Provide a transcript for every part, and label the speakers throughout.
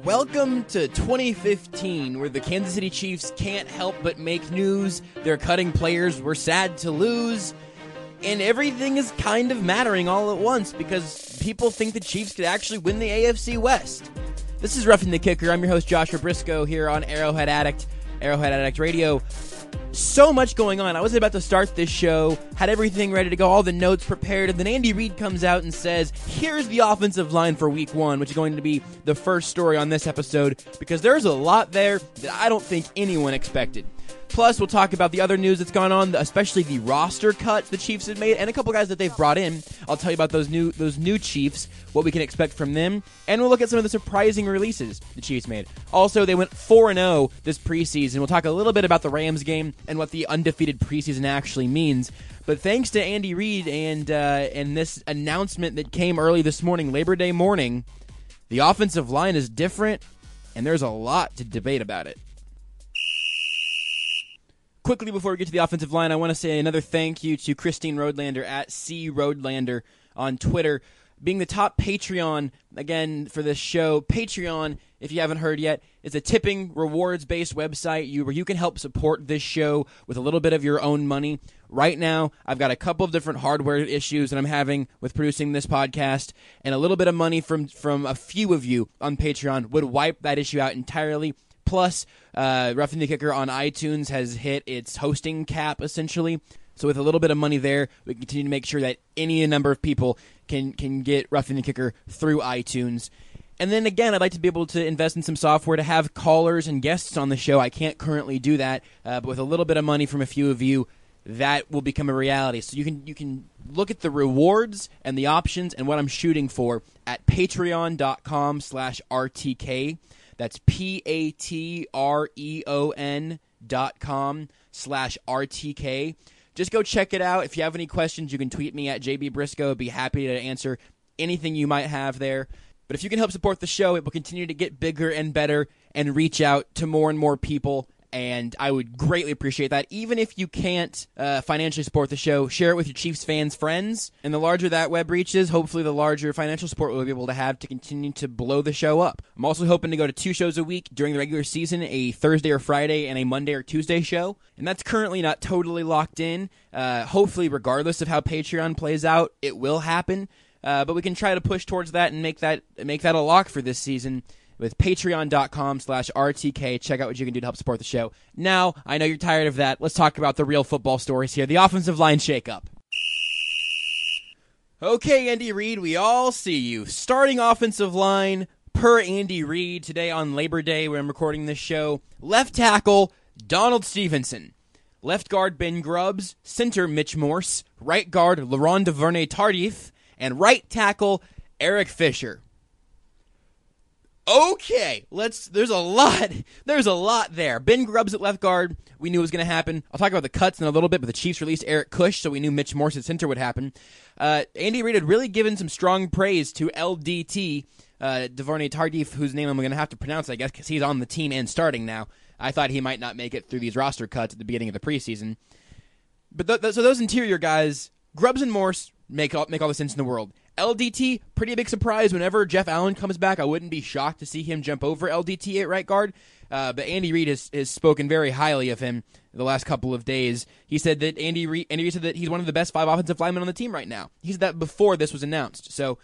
Speaker 1: Welcome to 2015, where the Kansas City Chiefs can't help but make news. They're cutting players we're sad to lose. And everything is kind of mattering all at once because people think the Chiefs could actually win the AFC West. This is Roughing the Kicker. I'm your host, Joshua Briscoe, here on Arrowhead Addict Radio. So much going on. I was about to start this show, had everything ready to go, all the notes prepared, and then Andy Reid comes out and says, here's the offensive line for week one, which is going to be the first story on this episode, because there's a lot there that I don't think anyone expected. Plus, we'll talk about the other news that's gone on, especially the roster cuts the Chiefs have made, and a couple guys that they've brought in. I'll tell you about those new Chiefs, what we can expect from them, and we'll look at some of the surprising releases the Chiefs made. Also, they went 4-0 this preseason. We'll talk a little bit about the Rams game and what the undefeated preseason actually means. But thanks to Andy Reid and this announcement that came early this morning, Labor Day morning, the offensive line is different, and there's a lot to debate about it. Quickly, before we get to the offensive line, I want to say another thank you to Christine Roadlander at CRoadlander on Twitter, being the top Patreon, again, for this show. Patreon, if you haven't heard yet, is a tipping, rewards-based website where you can help support this show with a little bit of your own money. Right now, I've got a couple of different hardware issues that I'm having with producing this podcast, and a little bit of money from a few of you on Patreon would wipe that issue out entirely. Plus, Roughing the Kicker on iTunes has hit its hosting cap, essentially. So with a little bit of money there, we can continue to make sure that any number of people can get Roughing the Kicker through iTunes. And then again, I'd like to be able to invest in some software to have callers and guests on the show. I can't currently do that, but with a little bit of money from a few of you, that will become a reality. So you can look at the rewards and the options and what I'm shooting for at patreon.com/RTK. That's patreon.com/RTK. Just go check it out. If you have any questions, you can tweet me at JB Briscoe. I'd be happy to answer anything you might have there. But if you can help support the show, it will continue to get bigger and better and reach out to more and more people. And I would greatly appreciate that. Even if you can't financially support the show, share it with your Chiefs fans' friends. And the larger that web reach is, hopefully the larger financial support we'll be able to have to continue to blow the show up. I'm also hoping to go to 2 shows a week during the regular season, a Thursday or Friday and a Monday or Tuesday show. And that's currently not totally locked in. Hopefully, regardless of how Patreon plays out, it will happen. But we can try to push towards that and make that a lock for this season with patreon.com/RTK. Check out what you can do to help support the show. Now, I know you're tired of that. Let's talk about the real football stories here. The offensive line shakeup. Okay, Andy Reid, we all see you. Starting offensive line, per Andy Reid, today on Labor Day when I'm recording this show. Left tackle, Donald Stevenson. Left guard, Ben Grubbs. Center, Mitch Morse. Right guard, Laurent Duvernay-Tardif. And right tackle, Eric Fisher. Okay, there's a lot there. Ben Grubbs at left guard, we knew it was going to happen. I'll talk about the cuts in a little bit, but the Chiefs released Eric Kush, so we knew Mitch Morse at center would happen. Andy Reid had really given some strong praise to LDT, Duvernay-Tardif, whose name I'm going to have to pronounce, I guess, because he's on the team and starting now. I thought he might not make it through these roster cuts at the beginning of the preseason. But so those interior guys, Grubbs and Morse, make all the sense in the world. LDT, pretty big surprise. Whenever Jeff Allen comes back, I wouldn't be shocked to see him jump over LDT at right guard. But Andy Reid has spoken very highly of him the last couple of days. He said that Andy Reid said that he's one of the best 5 offensive linemen on the team right now. He said that before this was announced. So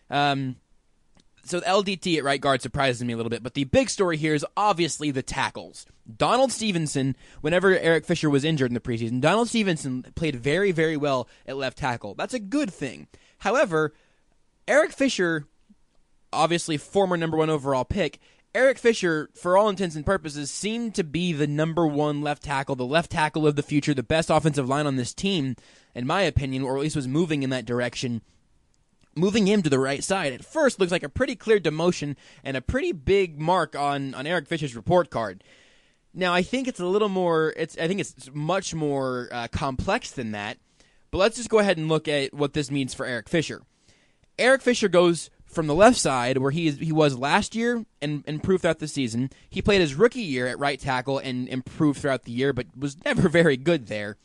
Speaker 1: LDT at right guard surprises me a little bit. But the big story here is obviously the tackles. Donald Stevenson, whenever Eric Fisher was injured in the preseason, Donald Stevenson played very, very well at left tackle. That's a good thing. However, Eric Fisher, obviously former number 1 overall pick, Eric Fisher, for all intents and purposes, seemed to be the number 1 left tackle, the left tackle of the future, the best offensive line on this team, in my opinion, or at least was moving in that direction. Moving him to the right side at first looks like a pretty clear demotion and a pretty big mark on Eric Fisher's report card. Now, I think it's a little more, I think it's much more complex than that. But let's just go ahead and look at what this means for Eric Fisher. Eric Fisher goes from the left side, where he was last year and improved throughout the season. He played his rookie year at right tackle and improved throughout the year, but was never very good there.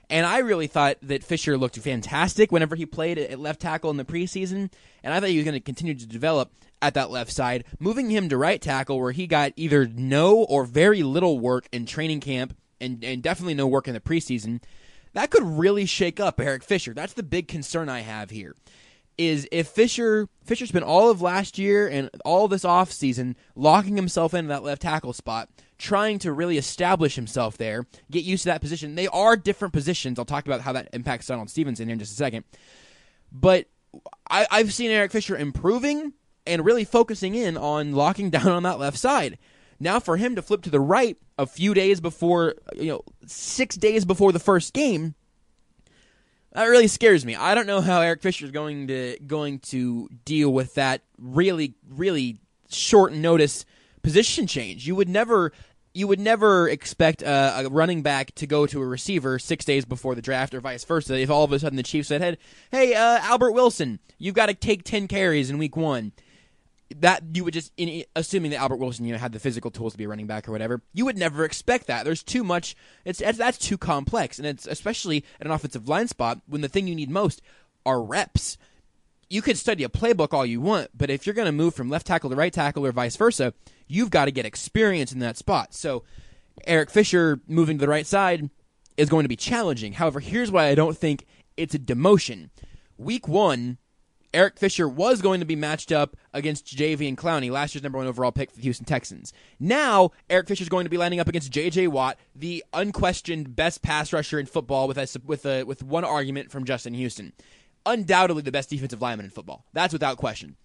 Speaker 1: And I really thought that Fisher looked fantastic whenever he played at left tackle in the preseason, and I thought he was going to continue to develop at that left side. Moving him to right tackle, where he got either no or very little work in training camp and definitely no work in the preseason, that could really shake up Eric Fisher. That's the big concern I have here, is if Fisher spent all of last year and all this offseason locking himself into that left tackle spot, trying to really establish himself there, get used to that position. They are different positions. I'll talk about how that impacts Donald Stevenson here in just a second. But I've seen Eric Fisher improving and really focusing in on locking down on that left side. Now for him to flip to the right a few days before, 6 days before the first game, that really scares me. I don't know how Eric Fisher is going to deal with that really, really short notice position change. You would never expect a running back to go to a receiver 6 days before the draft, or vice versa. If all of a sudden the Chiefs said, "Hey, Albert Wilson, you've got to take 10 carries in week 1," that you would just, assuming that Albert Wilson had the physical tools to be a running back or whatever, you would never expect that. There's too much. That's too complex, and it's especially at an offensive line spot when the thing you need most are reps. You could study a playbook all you want, but if you're going to move from left tackle to right tackle or vice versa, you've got to get experience in that spot. So Eric Fisher moving to the right side is going to be challenging. However, here's why I don't think it's a demotion. Week 1, Eric Fisher was going to be matched up against Jadeveon Clowney, last year's number 1 overall pick for the Houston Texans. Now, Eric Fisher is going to be lining up against J.J. Watt, the unquestioned best pass rusher in football, with one argument from Justin Houston. Undoubtedly the best defensive lineman in football. That's without question.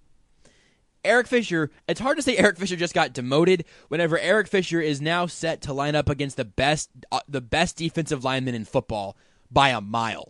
Speaker 1: Eric Fisher, it's hard to say Eric Fisher just got demoted whenever Eric Fisher is now set to line up against the best defensive lineman in football by a mile.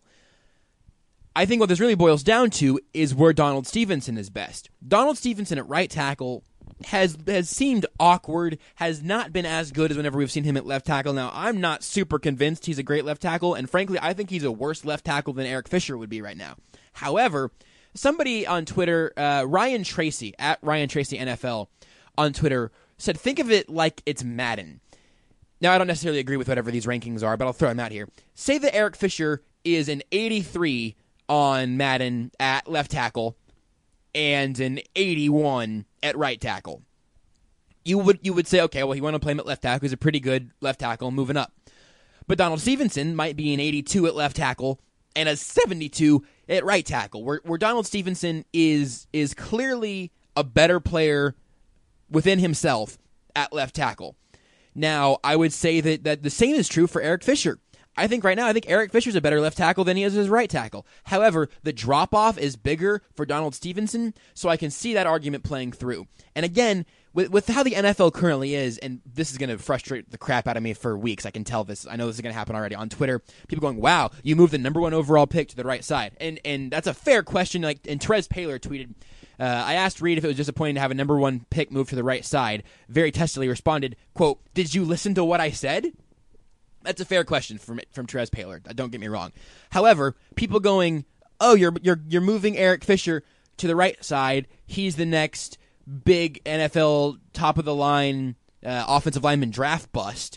Speaker 1: I think what this really boils down to is where Donald Stevenson is best. Donald Stevenson at right tackle has seemed awkward, has not been as good as whenever we've seen him at left tackle. Now, I'm not super convinced he's a great left tackle, and frankly, I think he's a worse left tackle than Eric Fisher would be right now. However, somebody on Twitter, Ryan Tracy, at Ryan Tracy NFL on Twitter, said, think of it like it's Madden. Now, I don't necessarily agree with whatever these rankings are, but I'll throw them out here. Say that Eric Fisher is an 83 on Madden at left tackle and an 81 at right tackle. You would say, okay, well, you want to play him at left tackle. He's a pretty good left tackle moving up. But Donald Stevenson might be an 82 at left tackle and a 72 at right tackle, where Donald Stevenson is clearly a better player within himself at left tackle. Now, I would say that the same is true for Eric Fisher. I think Eric Fisher's a better left tackle than he is his right tackle. However, the drop-off is bigger for Donald Stevenson, so I can see that argument playing through. And again, with how the NFL currently is, and this is going to frustrate the crap out of me for weeks, I can tell this. I know this is going to happen already on Twitter. People going, wow, you moved the number 1 overall pick to the right side. And that's a fair question. And Terez Paylor tweeted, I asked Reed if it was disappointing to have a number 1 pick move to the right side. Very testily responded, quote, "Did you listen to what I said?" That's a fair question from Terez Paylor. Don't get me wrong. However, people going, "Oh, you're moving Eric Fisher to the right side. He's the next big NFL top of the line offensive lineman draft bust."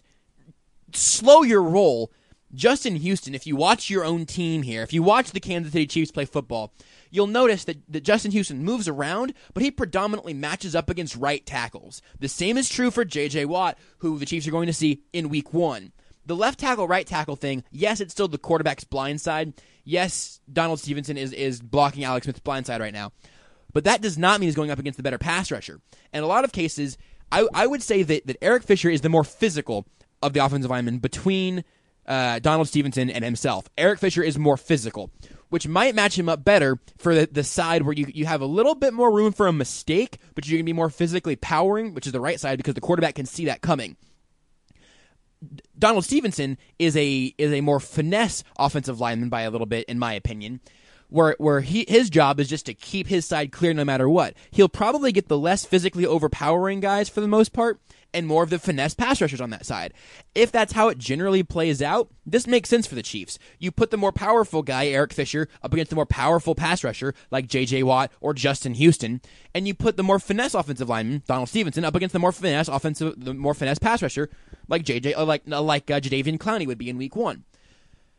Speaker 1: Slow your roll. Justin Houston, if you watch your own team here, if you watch the Kansas City Chiefs play football, you'll notice that Justin Houston moves around, but he predominantly matches up against right tackles. The same is true for J.J. Watt, who the Chiefs are going to see in week 1. The left tackle, right tackle thing, yes, it's still the quarterback's blind side. Yes, Donald Stevenson is blocking Alex Smith's blind side right now. But that does not mean he's going up against the better pass rusher. In a lot of cases, I would say that Eric Fisher is the more physical of the offensive linemen between Donald Stevenson and himself. Eric Fisher is more physical, which might match him up better for the side where you have a little bit more room for a mistake, but you're going to be more physically powering, which is the right side, because the quarterback can see that coming. Donald Stevenson is a more finesse offensive lineman by a little bit, in my opinion, where his job is just to keep his side clear no matter what. He'll probably get the less physically overpowering guys for the most part, and more of the finesse pass rushers on that side. If that's how it generally plays out, this makes sense for the Chiefs. You put the more powerful guy, Eric Fisher, up against the more powerful pass rusher, like J.J. Watt or Justin Houston, and you put the more finesse offensive lineman, Donald Stevenson, up against the more finesse pass rusher, like Jadeveon Clowney would be in week 1.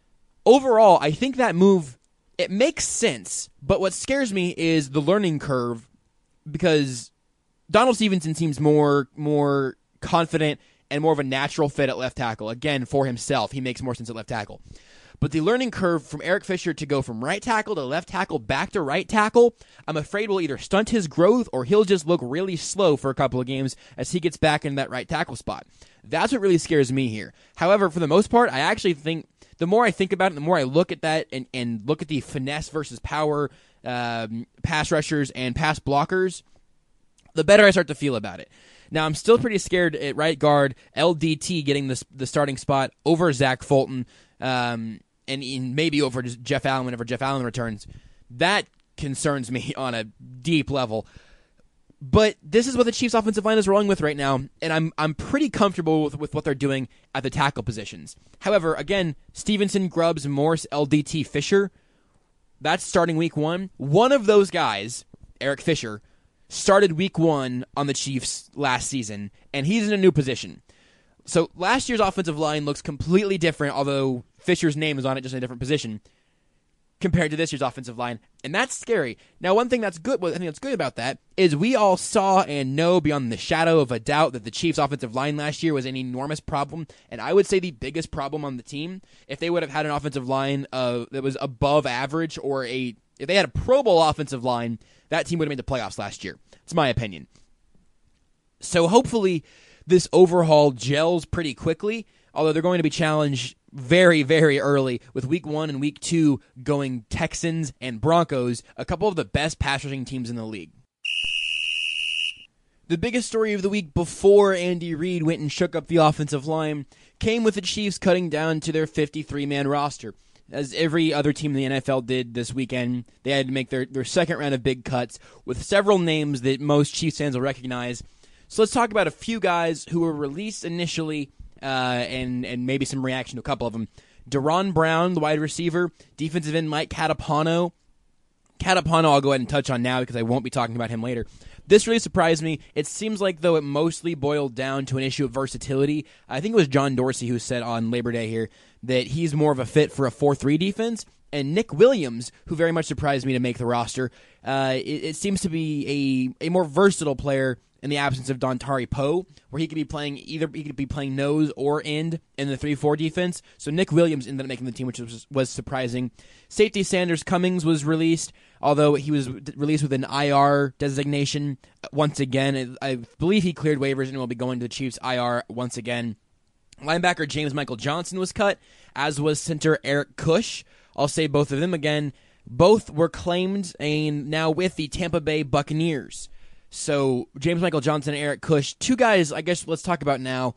Speaker 1: overall, I think that move, it makes sense, but what scares me is the learning curve, because Donald Stevenson seems more confident and more of a natural fit at left tackle. Again, for himself, he makes more sense at left tackle. But the learning curve from Eric Fisher to go from right tackle to left tackle back to right tackle, I'm afraid will either stunt his growth or he'll just look really slow for a couple of games as he gets back in that right tackle spot. That's what really scares me here. However, for the most part, I actually think the more I think about it, the more I look at that and look at the finesse versus power pass rushers and pass blockers, the better I start to feel about it. Now, I'm still pretty scared at right guard, LDT getting the starting spot over Zach Fulton, and maybe over Jeff Allen whenever Jeff Allen returns. That concerns me on a deep level. But this is what the Chiefs' offensive line is rolling with right now, and I'm pretty comfortable with what they're doing at the tackle positions. However, again, Stevenson, Grubbs, Morse, LDT, Fisher, that's starting week 1. One of those guys, Eric Fisher, started week 1 on the Chiefs last season, and he's in a new position. So last year's offensive line looks completely different, although Fisher's name is on it just in a different position, compared to this year's offensive line, and that's scary. Now, one thing that's good, I think that's good about that, is we all saw and know beyond the shadow of a doubt that the Chiefs' offensive line last year was an enormous problem, and I would say the biggest problem on the team. If they would have had an offensive line that was above average, or if they had a Pro Bowl offensive line, that team would have made the playoffs last year. It's my opinion. So hopefully this overhaul gels pretty quickly, although they're going to be challenged very, very early with week 1 and week 2 going Texans and Broncos, a couple of the best pass rushing teams in the league. The biggest story of the week before Andy Reid went and shook up the offensive line came with the Chiefs cutting down to their 53-man roster. As every other team in the NFL did this weekend, they had to make their second round of big cuts with several names that most Chiefs fans will recognize. So let's talk about a few guys who were released initially and maybe some reaction to a couple of them. Deron Brown, the wide receiver, defensive end Mike Catapano. Catapano I'll go ahead and touch on now because I won't be talking about him later. This really surprised me. It seems like, though, it mostly boiled down to an issue of versatility. I think it was John Dorsey who said on Labor Day here that he's more of a fit for a 4-3 defense. And Nick Williams, who very much surprised me to make the roster, it seems to be a more versatile player in the absence of Dontari Poe, where he could be playing nose or end in the 3-4 defense. So Nick Williams ended up making the team, which was surprising. Safety Sanders Cummings was released, although he was released with an IR designation once again. I believe he cleared waivers and will be going to the Chiefs IR once again. Linebacker James Michael Johnson was cut, as was center Eric Kush. I'll say both of them again. Both were claimed and now with the Tampa Bay Buccaneers. So James Michael Johnson and Eric Kush, two guys I guess let's talk about now.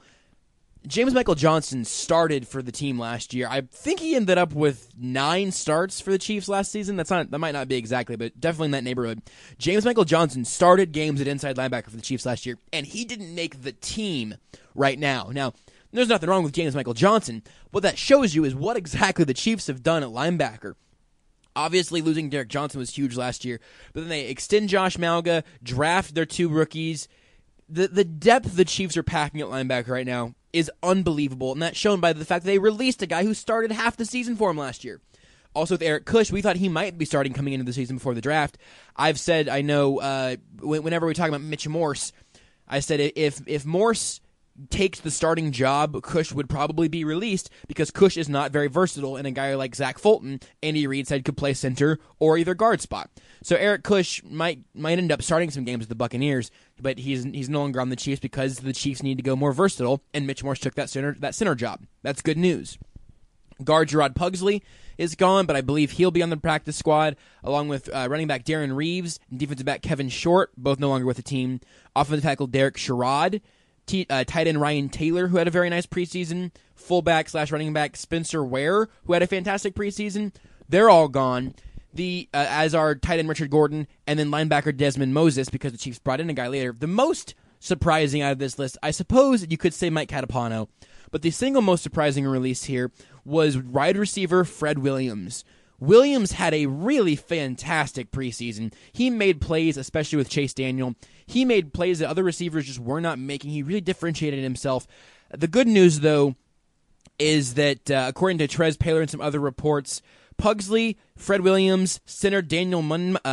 Speaker 1: James Michael Johnson started for the team last year. I think he ended up with 9 starts for the Chiefs last season. That might not be exactly, but definitely in that neighborhood. James Michael Johnson started games at inside linebacker for the Chiefs last year, and he didn't make the team right now. Now, there's nothing wrong with James Michael Johnson. What that shows you is what exactly the Chiefs have done at linebacker. Obviously, losing Derek Johnson was huge last year, but then they extend Josh Malga, draft their 2 rookies. The depth the Chiefs are packing at linebacker right now is unbelievable, and that's shown by the fact that they released a guy who started half the season for him last year. Also with Eric Kush, we thought he might be starting coming into the season before the draft. I've said, I know, whenever we talk about Mitch Morse, I said if Morse takes the starting job, Kush would probably be released because Kush is not very versatile, and a guy like Zach Fulton, Andy Reid said could play center or either guard spot. So Eric Kush might end up starting some games with the Buccaneers, but he's no longer on the Chiefs because the Chiefs need to go more versatile, and Mitch Morse took that center job. That's good news. Guard Gerard Pugsley is gone, but I believe he'll be on the practice squad, along with running back Darren Reeves and defensive back Kevin Short, both no longer with the team. Offensive tackle Derek Sherrod, tight end Ryan Taylor, who had a very nice preseason, fullback/running back Spencer Ware, who had a fantastic preseason. They're all gone. As are tight end Richard Gordon, and then linebacker Desmond Moses, because the Chiefs brought in a guy later. The most surprising out of this list, I suppose you could say Mike Catapano, but the single most surprising release here was wide receiver Fred Williams. Williams had a really fantastic preseason. He made plays, especially with Chase Daniel. He made plays that other receivers just were not making. He really differentiated himself. The good news, though, is that according to Trez Paler and some other reports, Pugsley, Fred Williams, center Daniel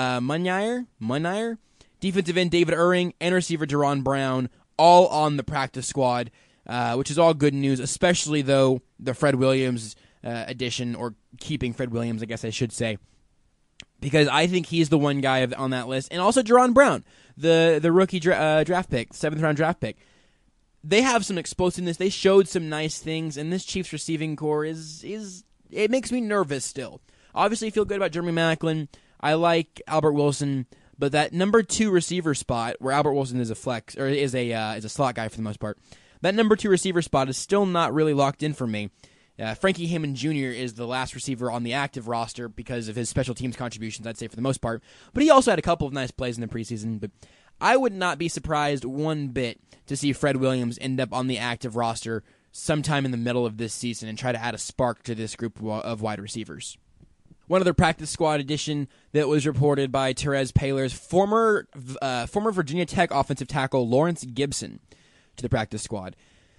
Speaker 1: Munire, defensive end David Irving, and receiver Deron Brown, all on the practice squad, which is all good news, especially, though, the Fred Williams addition, or keeping Fred Williams, I guess I should say, because I think he's the one guy on that list. And also Deron Brown, the rookie draft pick, 7th-round draft pick. They have some explosiveness. They showed some nice things, and this Chiefs receiving core is it makes me nervous still. Obviously, I feel good about Jeremy Maclin. I like Albert Wilson, but that number 2 receiver spot, where Albert Wilson is a flex or is a slot guy for the most part, that number 2 receiver spot is still not really locked in for me. Frankie Hammond Jr. is the last receiver on the active roster because of his special teams contributions, I'd say, for the most part. But he also had a couple of nice plays in the preseason. But I would not be surprised one bit to see Fred Williams end up on the active roster sometime in the middle of this season and try to add a spark to this group of wide receivers. One other practice squad addition that was reported by Terez Paler's former Virginia Tech offensive tackle Lawrence Gibson to the practice squad.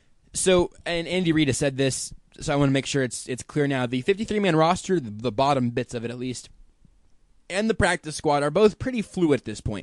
Speaker 1: So, and Andy Reid has said this, so I want to make sure it's clear now. The 53-man roster, the bottom bits of it at least, and the practice squad are both pretty fluid at this point.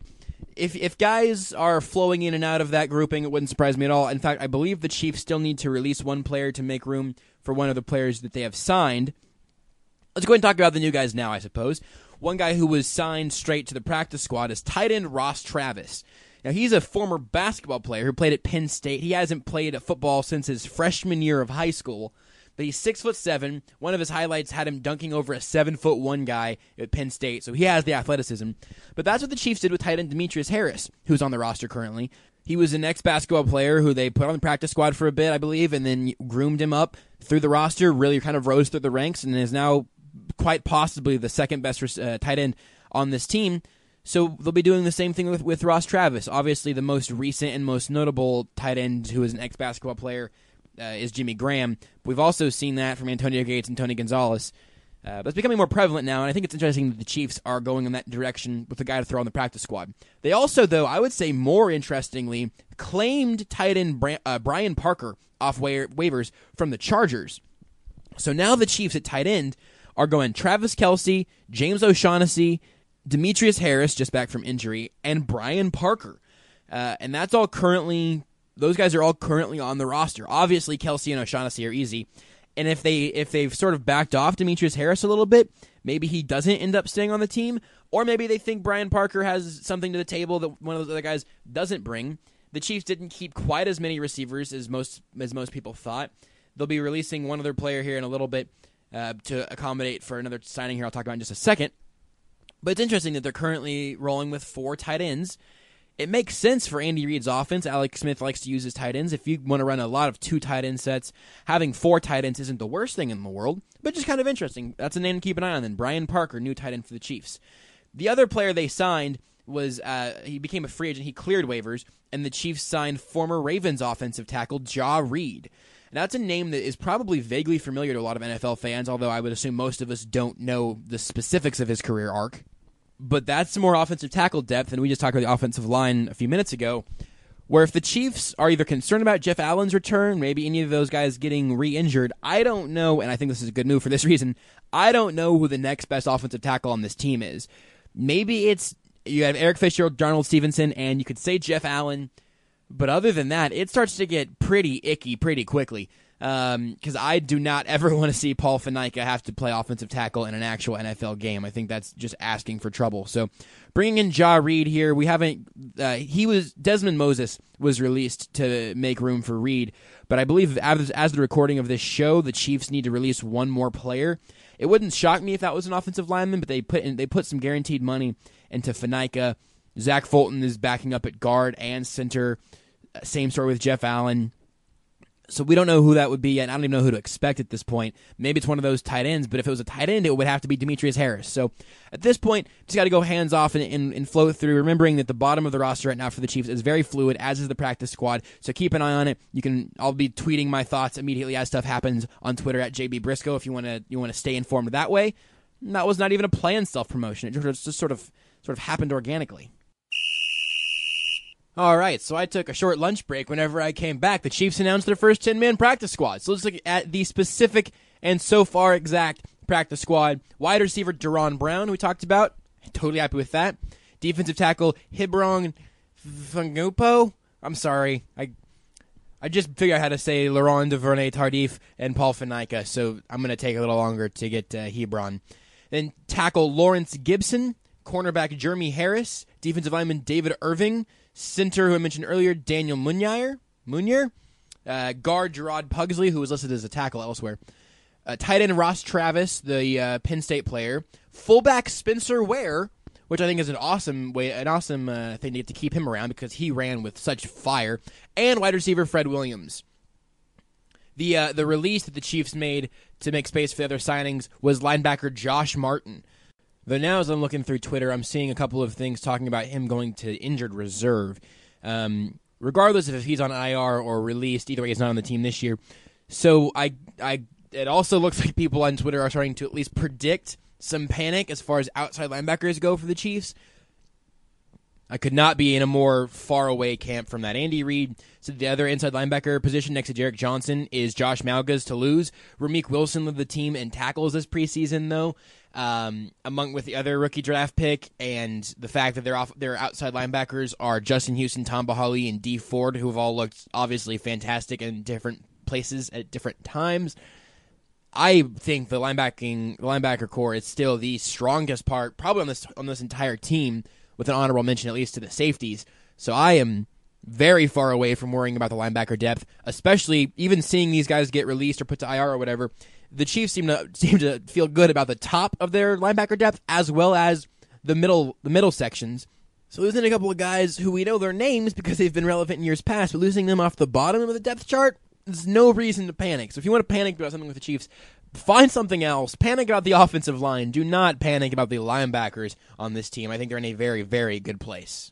Speaker 1: If guys are flowing in and out of that grouping, it wouldn't surprise me at all. In fact, I believe the Chiefs still need to release one player to make room for one of the players that they have signed. Let's go ahead and talk about the new guys now, I suppose. One guy who was signed straight to the practice squad is tight end Ross Travis. Now, he's a former basketball player who played at Penn State. He hasn't played football since his freshman year of high school, but he's 6'7". One of his highlights had him dunking over a 7'1" guy at Penn State, so he has the athleticism. But that's what the Chiefs did with tight end Demetrius Harris, who's on the roster currently. He was an ex-basketball player who they put on the practice squad for a bit, I believe, and then groomed him up through the roster, really kind of rose through the ranks, and is now quite possibly the second best tight end on this team. So they'll be doing the same thing with Ross Travis. Obviously, the most recent and most notable tight end who is an ex-basketball player is Jimmy Graham. We've also seen that from Antonio Gates and Tony Gonzalez. But it's becoming more prevalent now, and I think it's interesting that the Chiefs are going in that direction with a guy to throw on the practice squad. They also, though, I would say more interestingly, claimed tight end Brian Parker off waivers from the Chargers. So now the Chiefs at tight end are going Travis Kelce, James O'Shaughnessy, Demetrius Harris, just back from injury, and Brian Parker. And that's all currently, those guys are all currently on the roster. Obviously, Kelce and O'Shaughnessy are easy. And if they've sort of backed off Demetrius Harris a little bit, maybe he doesn't end up staying on the team, or maybe they think Brian Parker has something to the table that one of those other guys doesn't bring. The Chiefs didn't keep quite as many receivers as most people thought. They'll be releasing one other player here in a little bit to accommodate for another signing here I'll talk about in just a second. But it's interesting that they're currently rolling with 4 tight ends. It makes sense for Andy Reid's offense. Alex Smith likes to use his tight ends. If you want to run a lot of 2 tight end sets, having 4 tight ends isn't the worst thing in the world, but just kind of interesting. That's a name to keep an eye on then. Brian Parker, new tight end for the Chiefs. The other player they signed was, he became a free agent. He cleared waivers, and the Chiefs signed former Ravens offensive tackle Ja Reed. And that's a name that is probably vaguely familiar to a lot of NFL fans, although I would assume most of us don't know the specifics of his career arc. But that's some more offensive tackle depth, and we just talked about the offensive line a few minutes ago, where if the Chiefs are either concerned about Jeff Allen's return, maybe any of those guys getting re-injured, I don't know, and I think this is a good move for this reason, I don't know who the next best offensive tackle on this team is. Maybe you have Eric Fitzgerald, Darnold Stevenson, and you could say Jeff Allen, but other than that, it starts to get pretty icky pretty quickly. Because I do not ever want to see Paul Faneca have to play offensive tackle in an actual NFL game. I think that's just asking for trouble. So bringing in Ja Reed here, Desmond Moses was released to make room for Reed, but I believe as the recording of this show, the Chiefs need to release one more player. It wouldn't shock me if that was an offensive lineman, but they put some guaranteed money into Faneca. Zach Fulton is backing up at guard and center. Same story with Jeff Allen. So we don't know who that would be yet, and I don't even know who to expect at this point. Maybe it's one of those tight ends, but if it was a tight end, it would have to be Demetrius Harris. So at this point, just got to go hands off and float through, remembering that the bottom of the roster right now for the Chiefs is very fluid, as is the practice squad. So keep an eye on it. I'll be tweeting my thoughts immediately as stuff happens on Twitter at JB Briscoe if you want to stay informed that way. And that was not even a planned self-promotion. It just sort of happened organically. All right, so I took a short lunch break. Whenever I came back, the Chiefs announced their first 10-man practice squad. So let's look at the specific and so far exact practice squad. Wide receiver Deron Brown, who we talked about. Totally happy with that. Defensive tackle Hibron Fungupo. I'm sorry. I just figured out how to say Laurent Duvernay-Tardif and Paul Fenica, so I'm going to take a little longer to get Hebron. Then tackle Lawrence Gibson. Cornerback Jeremy Harris. Defensive lineman David Irving. Center, who I mentioned earlier, Daniel Munier. Guard Gerard Pugsley, who was listed as a tackle elsewhere. Tight end Ross Travis, the Penn State player. Fullback Spencer Ware, which I think is an awesome thing to get to keep him around because he ran with such fire. And wide receiver Fred Williams. The release that the Chiefs made to make space for the other signings was linebacker Josh Martin. Though now as I'm looking through Twitter, I'm seeing a couple of things talking about him going to injured reserve. Regardless of if he's on IR or released, either way he's not on the team this year. So it also looks like people on Twitter are starting to at least predict some panic as far as outside linebackers go for the Chiefs. I could not be in a more far-away camp from that. Andy Reid said the other inside linebacker position next to Jarek Johnson is Josh Malga's to lose. Ramik Wilson led the team in tackles this preseason, though, with the other rookie draft pick, and the fact that their outside linebackers are Justin Houston, Tom Bahali, and Dee Ford, who have all looked obviously fantastic in different places at different times. I think the linebacker core is still the strongest part, probably on this entire team, with an honorable mention at least to the safeties. So I am very far away from worrying about the linebacker depth, especially even seeing these guys get released or put to IR or whatever. The Chiefs seem to feel good about the top of their linebacker depth as well as the middle sections. So losing a couple of guys who we know their names because they've been relevant in years past, but losing them off the bottom of the depth chart, there's no reason to panic. So if you want to panic about something with the Chiefs, find something else. Panic about the offensive line. Do not panic about the linebackers on this team. I think they're in a very, very good place.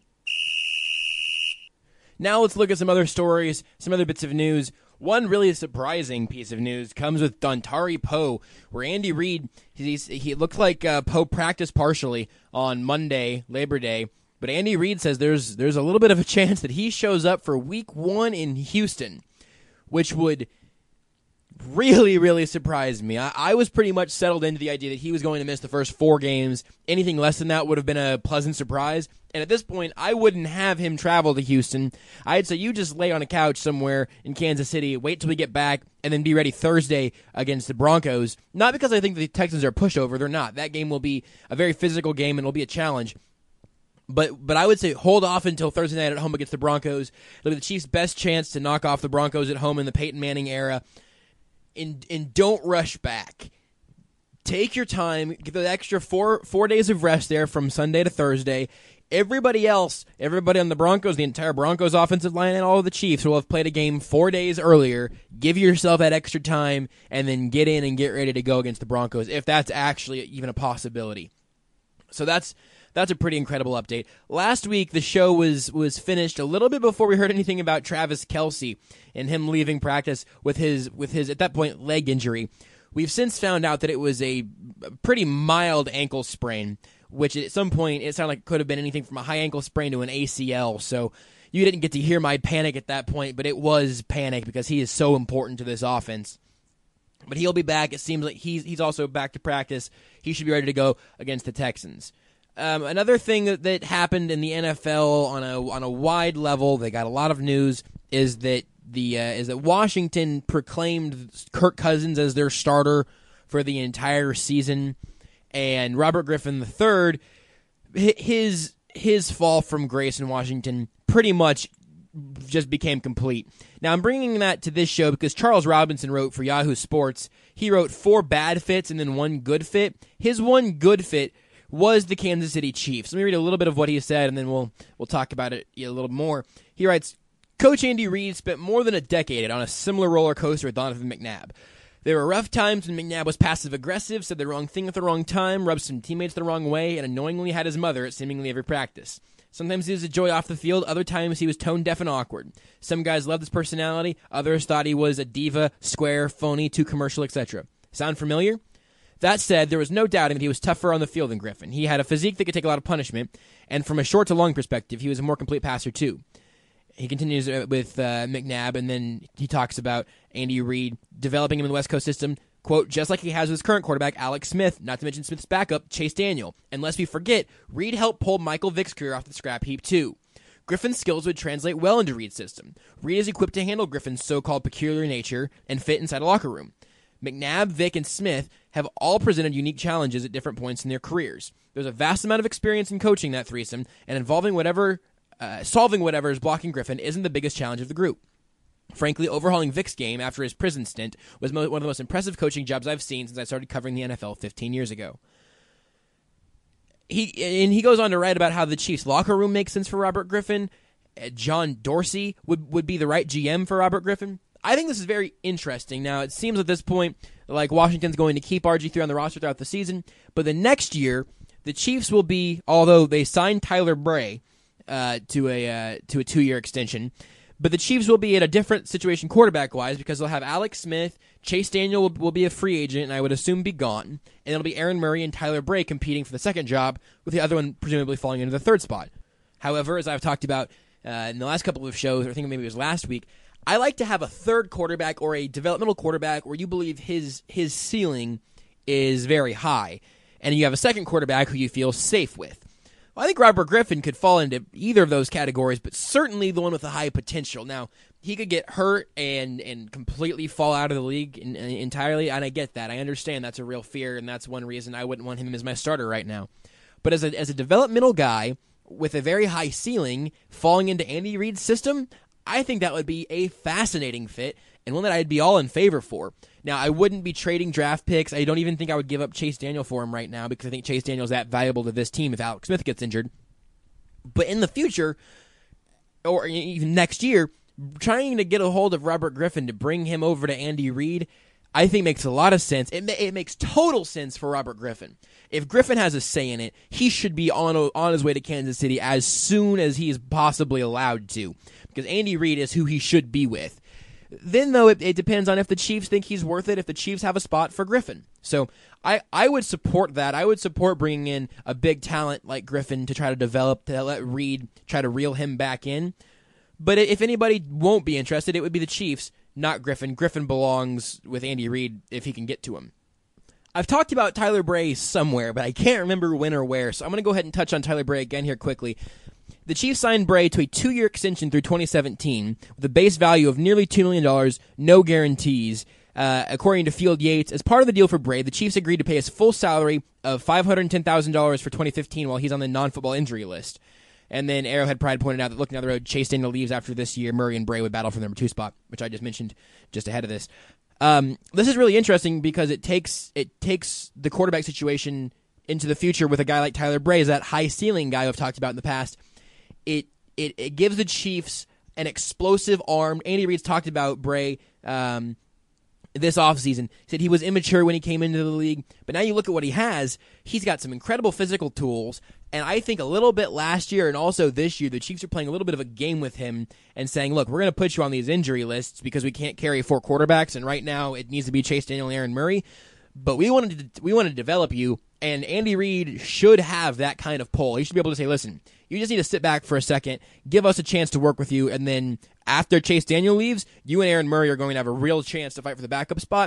Speaker 1: Now let's look at some other stories, some other bits of news. One really surprising piece of news comes with Dontari Poe, where Andy Reid, he looked like Poe practiced partially on Monday, Labor Day, but Andy Reid says there's a little bit of a chance that he shows up for Week 1 in Houston, which would really, really surprised me. I was pretty much settled into the idea that he was going to miss the first 4 games. Anything less than that would have been a pleasant surprise. And at this point, I wouldn't have him travel to Houston. I'd say you just lay on a couch somewhere in Kansas City, wait till we get back, and then be ready Thursday against the Broncos. Not because I think the Texans are a pushover. They're not. That game will be a very physical game, and it'll be a challenge. But I would say hold off until Thursday night at home against the Broncos. It'll be the Chiefs' best chance to knock off the Broncos at home in the Peyton Manning era. And don't rush back. Take your time. Get the extra four days of rest there from Sunday to Thursday. Everybody on the Broncos, the entire Broncos offensive line, and all of the Chiefs will have played a game 4 days earlier. Give yourself that extra time, and then get in and get ready to go against the Broncos, if that's actually even a possibility. So that's a pretty incredible update. Last week, the show was finished a little bit before we heard anything about Travis Kelce and him leaving practice with his at that point leg injury. We've since found out that it was a pretty mild ankle sprain, which at some point it sounded like it could have been anything from a high ankle sprain to an ACL. So you didn't get to hear my panic at that point, but it was panic because he is so important to this offense. But he'll be back. It seems like he's also back to practice. He should be ready to go against the Texans. Another thing that happened in the NFL on a wide level, they got a lot of news, is that Washington proclaimed Kirk Cousins as their starter for the entire season, and Robert Griffin III, his fall from grace in Washington pretty much just became complete. Now I'm bringing that to this show because Charles Robinson wrote for Yahoo Sports. He wrote 4 bad fits and then 1 good fit. His 1 good fit was the Kansas City Chiefs. Let me read a little bit of what he said, and then we'll talk about it a little more. He writes, Coach Andy Reid spent more than a decade on a similar roller coaster with Donovan McNabb. There were rough times when McNabb was passive-aggressive, said the wrong thing at the wrong time, rubbed some teammates the wrong way, and annoyingly had his mother at seemingly every practice. Sometimes he was a joy off the field, other times he was tone-deaf and awkward. Some guys loved his personality, others thought he was a diva, square, phony, too commercial, etc. Sound familiar? That said, there was no doubting that he was tougher on the field than Griffin. He had a physique that could take a lot of punishment, and from a short to long perspective, he was a more complete passer too. He continues with McNabb, and then he talks about Andy Reid developing him in the West Coast system, quote, just like he has with his current quarterback, Alex Smith, not to mention Smith's backup, Chase Daniel. And lest we forget, Reid helped pull Michael Vick's career off the scrap heap, too. Griffin's skills would translate well into Reid's system. Reid is equipped to handle Griffin's so-called peculiar nature and fit inside a locker room. McNabb, Vick, and Smith have all presented unique challenges at different points in their careers. There's a vast amount of experience in coaching that threesome, and solving whatever is blocking Griffin isn't the biggest challenge of the group. Frankly, overhauling Vick's game after his prison stint was one of the most impressive coaching jobs I've seen since I started covering the NFL 15 years ago. He goes on to write about how the Chiefs' locker room makes sense for Robert Griffin. John Dorsey would be the right GM for Robert Griffin. I think this is very interesting. Now, it seems at this point like Washington's going to keep RG3 on the roster throughout the season, but the next year, the Chiefs will be, although they signed Tyler Bray to a 2-year extension, but the Chiefs will be in a different situation quarterback-wise because they'll have Alex Smith, Chase Daniel will be a free agent, and I would assume be gone, and it'll be Aaron Murray and Tyler Bray competing for the second job, with the other one presumably falling into the third spot. However, as I've talked about in the last couple of shows, or I think maybe it was last week, I like to have a third quarterback or a developmental quarterback where you believe his ceiling is very high, and you have a second quarterback who you feel safe with. Well, I think Robert Griffin could fall into either of those categories, but certainly the one with the high potential. Now, he could get hurt and completely fall out of the league entirely, and I get that. I understand that's a real fear, and that's one reason I wouldn't want him as my starter right now. But as a developmental guy with a very high ceiling falling into Andy Reid's system, I think that would be a fascinating fit and one that I'd be all in favor for. Now, I wouldn't be trading draft picks. I don't even think I would give up Chase Daniel for him right now because I think Chase Daniel is that valuable to this team if Alex Smith gets injured. But in the future, or even next year, trying to get a hold of Robert Griffin to bring him over to Andy Reid, I think makes a lot of sense. It makes total sense for Robert Griffin. If Griffin has a say in it, he should be on his way to Kansas City as soon as he is possibly allowed to, because Andy Reid is who he should be with. Then, though, it depends on if the Chiefs think he's worth it, if the Chiefs have a spot for Griffin. So I would support that. I would support bringing in a big talent like Griffin to try to develop, to let Reid try to reel him back in. But if anybody won't be interested, it would be the Chiefs, not Griffin. Griffin belongs with Andy Reid if he can get to him. I've talked about Tyler Bray somewhere, but I can't remember when or where, so I'm going to go ahead and touch on Tyler Bray again here quickly. The Chiefs signed Bray to a 2-year extension through 2017 with a base value of nearly $2 million, no guarantees. According to Field Yates, as part of the deal for Bray, the Chiefs agreed to pay his full salary of $510,000 for 2015 while he's on the non-football injury list. And then Arrowhead Pride pointed out that looking down the road, Chase Daniel leaves after this year. Murray and Bray would battle for the number 2 spot, which I just mentioned just ahead of this. This is really interesting because it takes the quarterback situation into the future with a guy like Tyler Bray, as that high ceiling guy I've talked about in the past. It gives the Chiefs an explosive arm. Andy Reid's talked about Bray this offseason. He said he was immature when he came into the league, but now you look at what he has. He's got some incredible physical tools, and I think a little bit last year and also this year, the Chiefs are playing a little bit of a game with him and saying, look, we're going to put you on these injury lists because we can't carry 4 quarterbacks, and right now it needs to be Chase Daniel and Aaron Murray, but we want to develop you, and Andy Reid should have that kind of pull. He should be able to say, listen, you just need to sit back for a second, give us a chance to work with you, and then after Chase Daniel leaves, you and Aaron Murray are going to have a real chance to fight for the backup spot.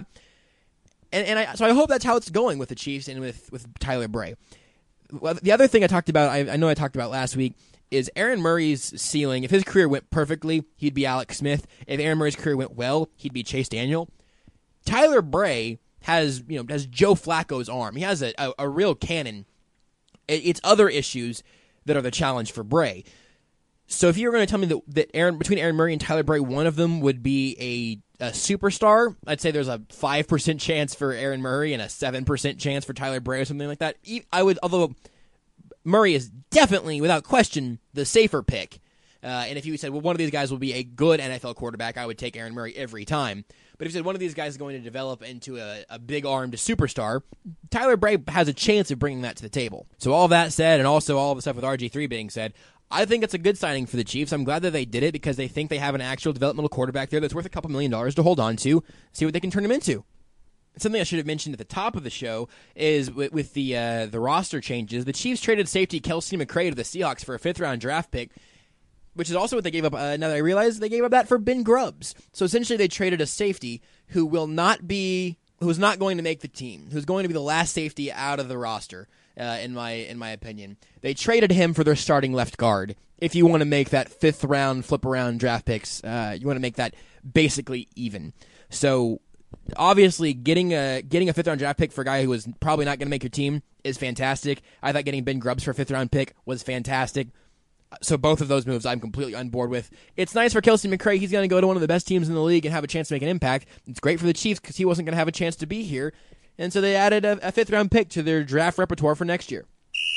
Speaker 1: So I hope that's how it's going with the Chiefs and with Tyler Bray. Well, the other thing I talked about, I know I talked about last week, is Aaron Murray's ceiling. If his career went perfectly, he'd be Alex Smith. If Aaron Murray's career went well, he'd be Chase Daniel. Tyler Bray has Joe Flacco's arm. He has a real cannon. It's other issues that are the challenge for Bray. So if you were going to tell me that between Aaron Murray and Tyler Bray, one of them would be a superstar, I'd say there's a 5% chance for Aaron Murray and a 7% chance for Tyler Bray or something like that. Although Murray is definitely, without question, the safer pick. And if you said, well, one of these guys will be a good NFL quarterback, I would take Aaron Murray every time. But if you said one of these guys is going to develop into a big-armed superstar, Tyler Bray has a chance of bringing that to the table. So all that said, and also all of the stuff with RG3 being said, I think it's a good signing for the Chiefs. I'm glad that they did it because they think they have an actual developmental quarterback there that's worth a couple $1 million to hold on to, see what they can turn him into. Something I should have mentioned at the top of the show is with the roster changes. The Chiefs traded safety Kelsey McRae to the Seahawks for a 5th-round draft pick. which is also what they gave up. Now that I realize they gave up that for Ben Grubbs. So essentially they traded a safety who was not going to make the team, who's going to be the last safety out of the roster, in my opinion. They traded him for their starting left guard. If you want to make that 5th round, flip around draft picks, you want to make that basically even. So obviously getting a 5th round draft pick for a guy who was probably not going to make your team is fantastic. I thought getting Ben Grubbs for a 5th round pick was fantastic. So both of those moves I'm completely on board with. It's nice for Kelsey McRae. He's going to go to one of the best teams in the league and have a chance to make an impact. It's great for the Chiefs because he wasn't going to have a chance to be here. And so they added a 5th round pick to their draft repertoire for next year.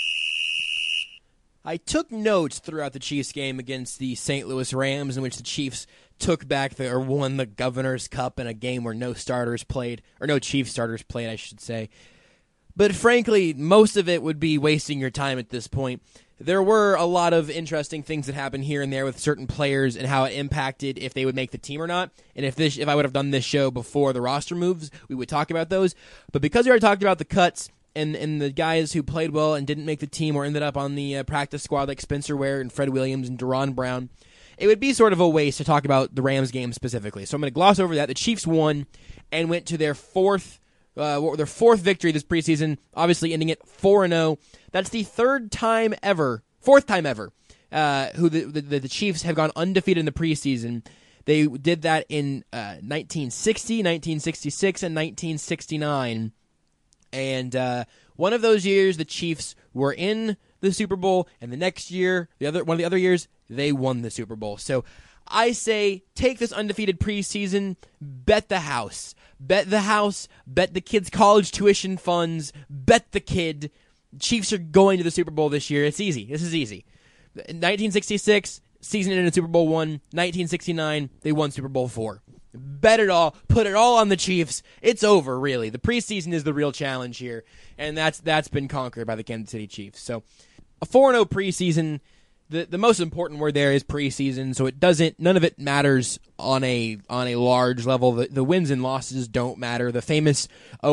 Speaker 1: I took notes throughout the Chiefs game against the St. Louis Rams, in which the Chiefs won the Governor's Cup in a game where no Chiefs starters played, I should say. But frankly, most of it would be wasting your time at this point. There were a lot of interesting things that happened here and there with certain players and how it impacted if they would make the team or not. And if I would have done this show before the roster moves, we would talk about those. But because we already talked about the cuts and the guys who played well and didn't make the team or ended up on the practice squad like Spencer Ware and Fred Williams and Deron Brown, it would be sort of a waste to talk about the Rams game specifically. So I'm going to gloss over that. The Chiefs won and went to their fourth victory this preseason, obviously ending it 4-0. That's the fourth time ever, who the Chiefs have gone undefeated in the preseason. They did that in 1960, 1966, and 1969. And one of those years, the Chiefs were in the Super Bowl, and the next year, one of the other years, they won the Super Bowl. So I say take this undefeated preseason, bet the house. Bet the kid's college tuition funds, bet the kid. Chiefs are going to the Super Bowl this year. It's easy. This is easy. 1966, season ended in Super Bowl 1. 1969, they won Super Bowl 4. Bet it all. Put it all on the Chiefs. It's over, really. The preseason is the real challenge here, and that's been conquered by the Kansas City Chiefs. So a 4-0 preseason. The most important word there is preseason, so none of it matters on a large level. The wins and losses don't matter. The famous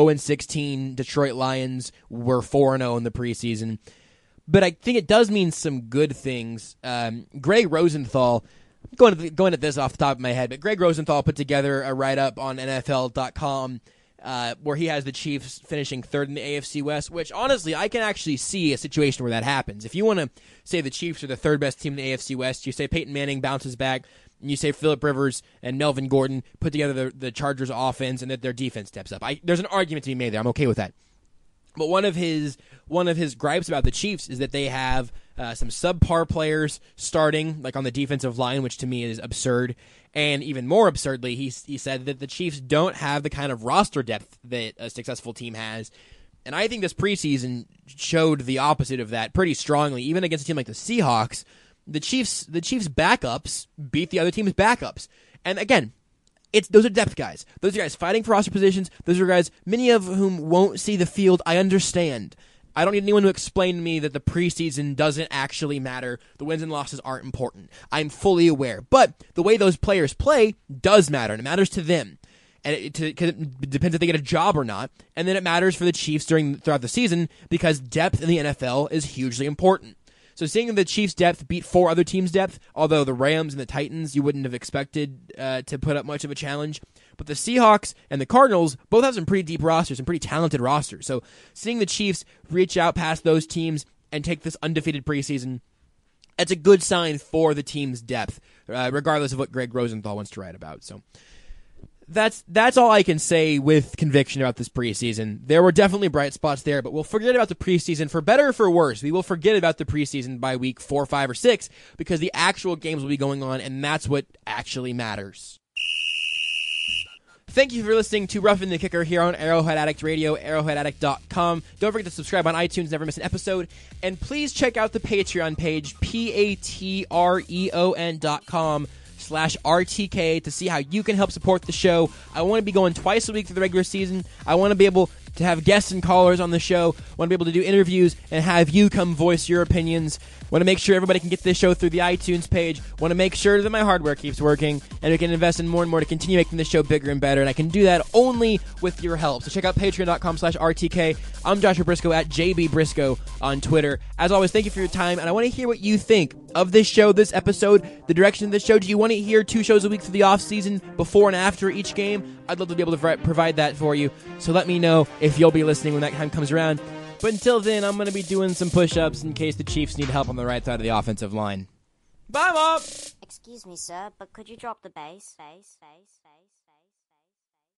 Speaker 1: 0-16 Detroit Lions were 4-0 in the preseason. But I think it does mean some good things. Greg Rosenthal, going at this off the top of my head, but Greg Rosenthal put together a write-up on NFL.com where he has the Chiefs finishing 3rd in the AFC West, which honestly, I can actually see a situation where that happens. If you want to say the Chiefs are the 3rd best team in the AFC West, you say Peyton Manning bounces back, and you say Phillip Rivers and Melvin Gordon put together the Chargers offense and that their defense steps up. There's an argument to be made there. I'm okay with that. But one of his gripes about the Chiefs is that they have some subpar players starting, like on the defensive line, which to me is absurd. And even more absurdly, he said that the Chiefs don't have the kind of roster depth that a successful team has. And I think this preseason showed the opposite of that pretty strongly. Even against a team like the Seahawks, the Chiefs' backups beat the other team's backups. And again, those are depth guys. Those are guys fighting for roster positions. Those are guys, many of whom won't see the field. I understand. I don't need anyone to explain to me that the preseason doesn't actually matter. The wins and losses aren't important. I'm fully aware. But the way those players play does matter, and it matters to them. And it depends if they get a job or not. And then it matters for the Chiefs throughout the season because depth in the NFL is hugely important. So seeing the Chiefs' depth beat 4 other teams' depth, although the Rams and the Titans you wouldn't have expected to put up much of a challenge, but the Seahawks and the Cardinals both have some pretty deep rosters and pretty talented rosters. So seeing the Chiefs reach out past those teams and take this undefeated preseason, it's a good sign for the team's depth, regardless of what Greg Rosenthal wants to write about. So that's all I can say with conviction about this preseason. There were definitely bright spots there, but we'll forget about the preseason for better or for worse. We will forget about the preseason by week 4, 5, or 6 because the actual games will be going on, and that's what actually matters. Thank you for listening to Roughing the Kicker here on Arrowhead Addict Radio, arrowheadaddict.com. Don't forget to subscribe on iTunes, never miss an episode. And please check out the Patreon page, patreon.com/RTK, to see how you can help support the show. I want to be going twice a week through the regular season. I want to be able to have guests and callers on the show. I want to be able to do interviews and have you come voice your opinions. I want to make sure everybody can get this show through the iTunes page. I want to make sure that my hardware keeps working and we can invest in more and more to continue making this show bigger and better. And I can do that only with your help. So check out patreon.com/RTK. I'm Joshua Briscoe at JB Briscoe on Twitter. As always, thank you for your time, and I want to hear what you think. of this show, this episode, the direction of this show. Do you want to hear 2 shows a week through the off-season, before and after each game? I'd love to be able to provide that for you. So let me know if you'll be listening when that time comes around. But until then, I'm going to be doing some push-ups in case the Chiefs need help on the right side of the offensive line. Bye, Mom!
Speaker 2: Excuse me, sir, but could you drop the bass?